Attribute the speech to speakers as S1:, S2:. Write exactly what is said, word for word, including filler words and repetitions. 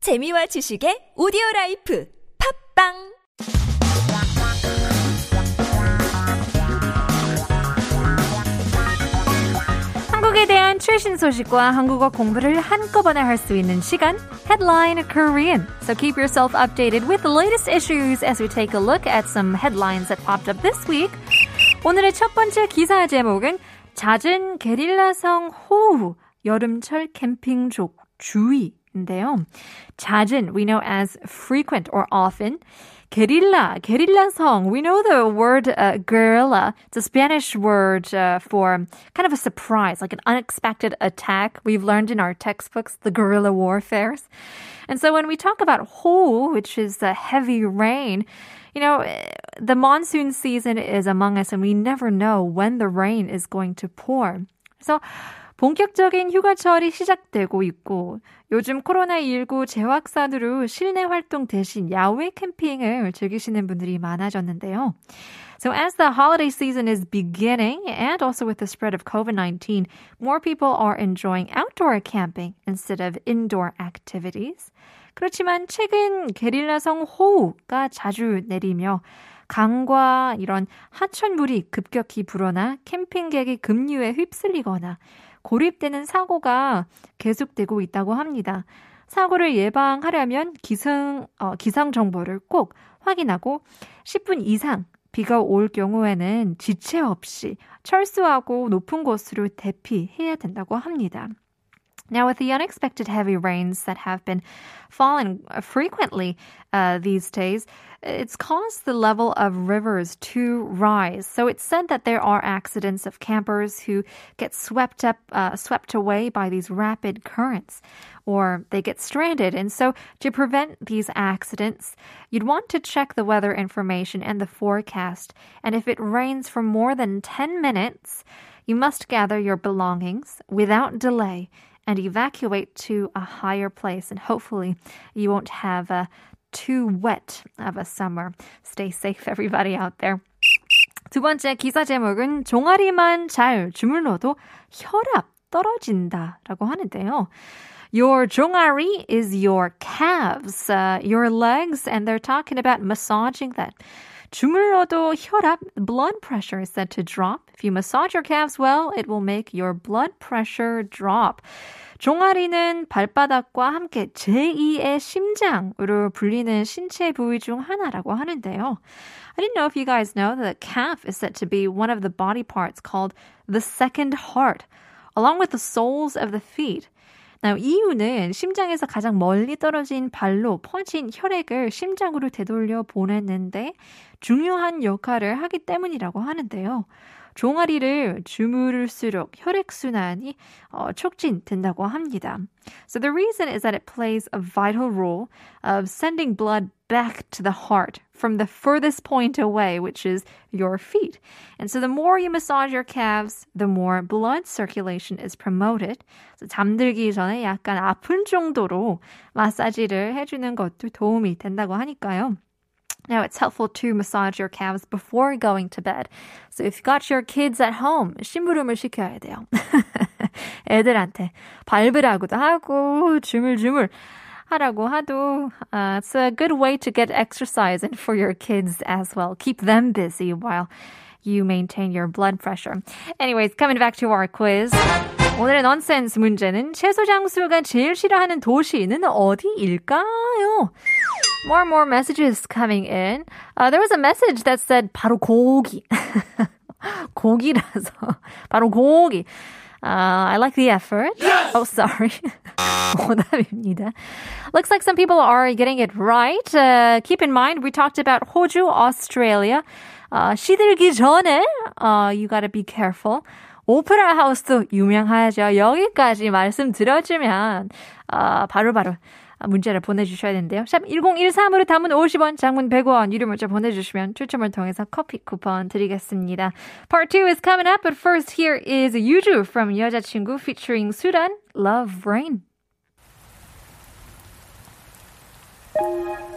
S1: 재미와 지식의 오디오라이프 팝빵
S2: 한국에 대한 최신 소식과 한국어 공부를 한꺼번에 할 수 있는 시간, Headline Korean. So keep yourself updated with the latest issues as we take a look at some headlines that popped up this week. 오늘의 첫 번째 기사 제목은 잦은 게릴라성 호우, 여름철 캠핑족 주의인데요. 잦은, we know as frequent or often. Guerrilla, guerrilla song. We know the word uh, guerrilla. It's a Spanish word uh, for kind of a surprise, like an unexpected attack. We've learned in our textbooks the guerrilla warfares. And so when we talk about ho, which is the heavy rain, you know, the monsoon season is among us and we never know when the rain is going to pour. So 본격적인 휴가철이 시작되고 있고 요즘 코로나십구 재확산으로 실내 활동 대신 야외 캠핑을 즐기시는 분들이 많아졌는데요. So as the holiday season is beginning and also with the spread of covid nineteen, more people are enjoying outdoor camping instead of indoor activities. 그렇지만 최근 게릴라성 호우가 자주 내리며 강과 이런 하천물이 급격히 불어나 캠핑객이 급류에 휩쓸리거나 고립되는 사고가 계속되고 있다고 합니다. 사고를 예방하려면 기상, 어, 기상 정보를 꼭 확인하고 십 분 이상 비가 올 경우에는 지체 없이 철수하고 높은 곳으로 대피해야 된다고 합니다. Now, with the unexpected heavy rains that have been falling frequently uh, these days, it's caused the level of rivers to rise. So it's said that there are accidents of campers who get swept up, uh, swept away by these rapid currents, or they get stranded. And so to prevent these accidents, you'd want to check the weather information and the forecast. And if it rains for more than ten minutes, you must gather your belongings without delay and evacuate to a higher place. And hopefully you won't have a too wet of a summer. Stay safe, everybody out there. 두 번째 기사 제목은 종아리만 잘 주물러도 혈압 떨어진다라고 하는데요. Your 종아리 is your calves, uh, your legs, and they're talking about massaging that. 주물러도 혈압, blood pressure is said to drop. If you massage your calves well, it will make your blood pressure drop. 종아리는 발바닥과 함께 제이의 심장으로 불리는 신체 부위 중 하나라고 하는데요. I didn't know if you guys know that the calf is said to be one of the body parts called the second heart, along with the soles of the feet. Now, 이유는 심장에서 가장 멀리 떨어진 발로 퍼진 혈액을 심장으로 되돌려 보냈는데 중요한 역할을 하기 때문이라고 하는데요. 종아리를 주무를수록 혈액순환이 어, 촉진된다고 합니다. So the reason is that it plays a vital role of sending blood back to the heart from the furthest point away, which is your feet. And so the more you massage your calves, the more blood circulation is promoted. So 잠들기 전에 약간 아픈 정도로 마사지를 해주는 것도 도움이 된다고 하니까요. Now, it's helpful to massage your calves before going to bed. So if you've got your kids at home, 심부름을 시켜야 돼요. 애들한테 밟으라고도 하고 주물주물 하라고 하도 uh, it's a good way to get exercise in for your kids as well. Keep them busy while you maintain your blood pressure. Anyways, coming back to our quiz. 오늘의 넌센스 문제는 채소 장수가 제일 싫어하는 도시는 어디일까요? More and more messages coming in. Uh, there was a message that said 바로 고기. 고기라서 바로 고기. Uh, I like the effort. Yes! Oh, sorry. 오답입니다. Looks like some people are getting it right. Uh, keep in mind, we talked about 호주, Australia. Uh, 시들기 전에 uh, you gotta be careful. 오페라 하우스도 유명하죠. 여기까지 말씀드려주면 uh, 바로바로 문제를 보내주셔야 되는데요. 샵 일공일삼으로 담은 오십 원, 장문 백 원, 유료 문자 보내주시면 추첨을 통해서 커피 쿠폰 드리겠습니다. Part two is coming up, but first here is 유주 from 여자친구 featuring 수란, Love Rain.